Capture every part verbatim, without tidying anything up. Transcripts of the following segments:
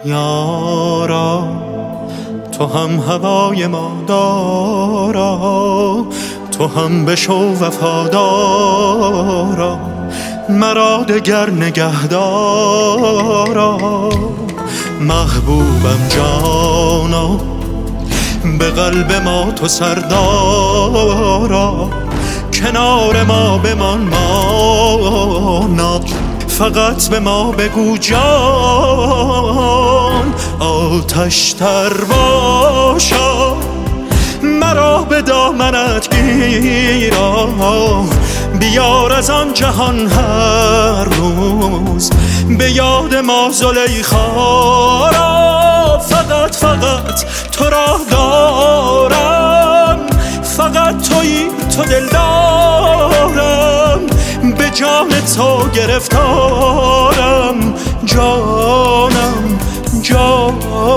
یارا تو هم هوای ما دارا، تو هم بشو وفادارا، مرا دگر نگهدارا. محبوبم جانا به قلب ما تو سردارا، کنار ما بمان مانا، فقط به ما بگو جان. آتش تر باشا مرا به دامنت گیرا، بیار از آن جهان هر روز به یاد ما زلیخا را. فقط فقط تو را دارم، فقط تویی تو دل دارم، به جان تو گرفتارم جانم جان.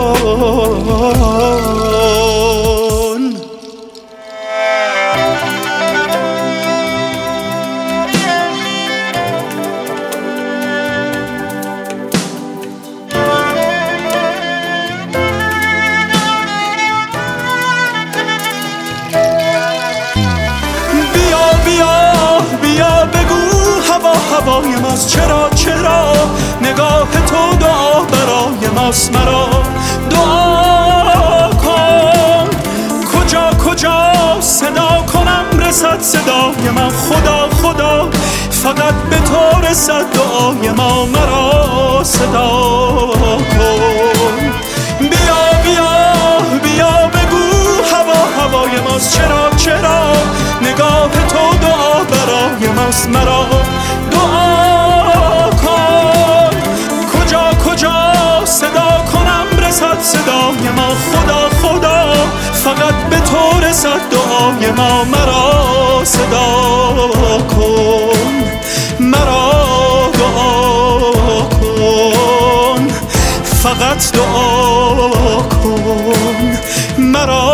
هوای ماست چرا چرا، نگاه تو دعا برای ماست، مرا دعا کن. کجا کجا صدا کنم رسد صدای ما، خدا خدا فقط به تو رسد دعای ما، مرا صدا کن. بیا بیا بیا بگو هوا هوای ماست چرا چرا، نگاه تو دعا برای ماست، مرا دعا کن. کجا کجا صدا کنم رسد صدای ما، خدا خدا فقط به تو رسد دعای ما، مرا صدا کن، مرا دعا کن، فقط دعا کن، مرا